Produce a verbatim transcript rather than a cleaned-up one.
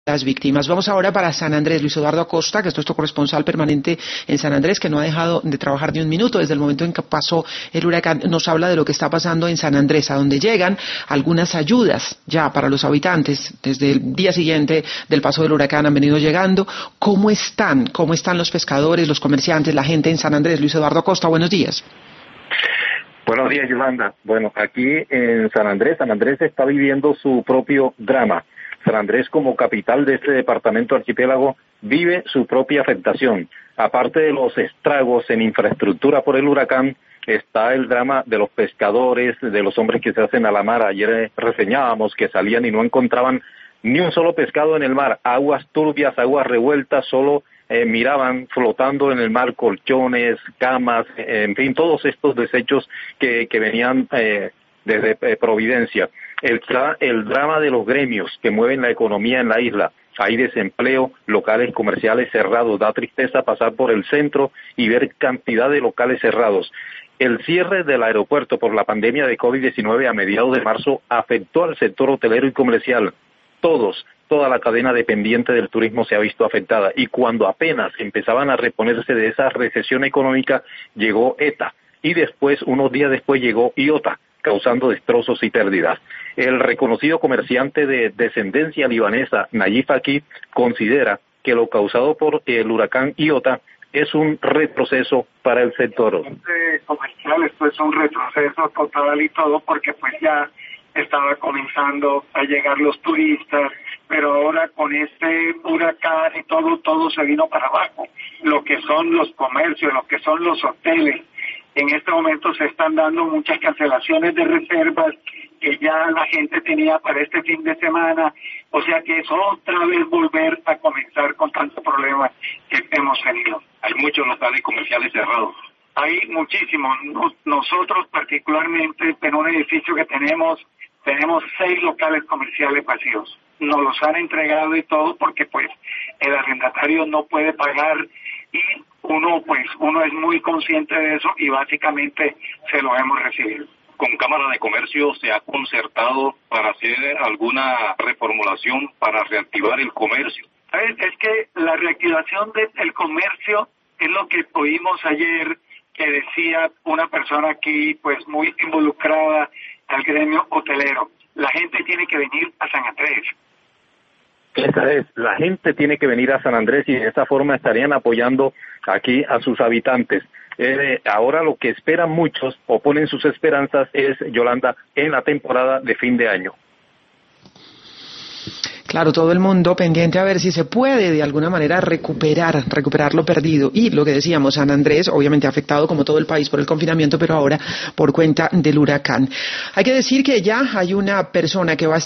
las víctimas. Vamos ahora para San Andrés. Luis Eduardo Acosta, que es nuestro corresponsal permanente en San Andrés, que no ha dejado de trabajar ni un minuto desde el momento en que pasó el huracán, nos habla de lo que está pasando en San Andrés, a donde llegan algunas ayudas ya para los habitantes. Desde el día siguiente del paso del huracán han venido llegando. ¿Cómo están? ¿Cómo están los pescadores, los comerciantes, la gente en San Andrés? Luis Eduardo Acosta, buenos días. Buenos días, Yolanda. Bueno, aquí en San Andrés, San Andrés está viviendo su propio drama. San Andrés, como capital de este departamento archipiélago, vive su propia afectación. Aparte de los estragos en infraestructura por el huracán, está el drama de los pescadores, de los hombres que se hacen a la mar. Ayer reseñábamos que salían y no encontraban ni un solo pescado en el mar. Aguas turbias, aguas revueltas, solo eh, miraban flotando en el mar colchones, camas, eh, en fin, todos estos desechos que, que venían eh, desde eh, Providencia. El, el drama de los gremios que mueven la economía en la isla. Hay desempleo, locales comerciales cerrados. Da tristeza pasar por el centro y ver cantidad de locales cerrados. El cierre del aeropuerto por la pandemia de COVID diecinueve a mediados de marzo afectó al sector hotelero y comercial. Todos, toda la cadena dependiente del turismo se ha visto afectada. Y cuando apenas empezaban a reponerse de esa recesión económica, llegó ETA. Y después, unos días después, llegó IOTA, causando destrozos y pérdidas. El reconocido comerciante de descendencia libanesa, Nayib Aki, considera que lo causado por el huracán Iota es un retroceso para el sector. Este comercial, esto es un retroceso total y todo, porque pues ya estaba comenzando a llegar los turistas, pero ahora con este huracán y todo, todo se vino para abajo. Lo que son los comercios, lo que son los hoteles, en este momento se están dando muchas cancelaciones de reservas que ya la gente tenía para este fin de semana, o sea que es otra vez volver a comenzar con tantos problemas que hemos tenido. Hay muchos locales comerciales cerrados. Hay muchísimos. Nosotros particularmente en un edificio que tenemos, tenemos seis locales comerciales vacíos. Nos los han entregado y todo porque pues el arrendatario no puede pagar y uno pues uno es muy consciente de eso y básicamente se lo hemos recibido. Con Cámara de Comercio se ha concertado para hacer alguna reformulación para reactivar el comercio. ¿Sabes? Es que la reactivación del comercio es lo que oímos ayer que decía una persona aquí pues muy involucrada al gremio hotelero. La gente tiene que venir a San Andrés. Esa es, la gente tiene que venir a San Andrés y de esta forma estarían apoyando aquí a sus habitantes. Eh, ahora lo que esperan muchos o ponen sus esperanzas es, Yolanda, en la temporada de fin de año. Claro, todo el mundo pendiente a ver si se puede de alguna manera recuperar, recuperar lo perdido. Y lo que decíamos, San Andrés, obviamente afectado como todo el país por el confinamiento, pero ahora por cuenta del huracán. Hay que decir que ya hay una persona que va a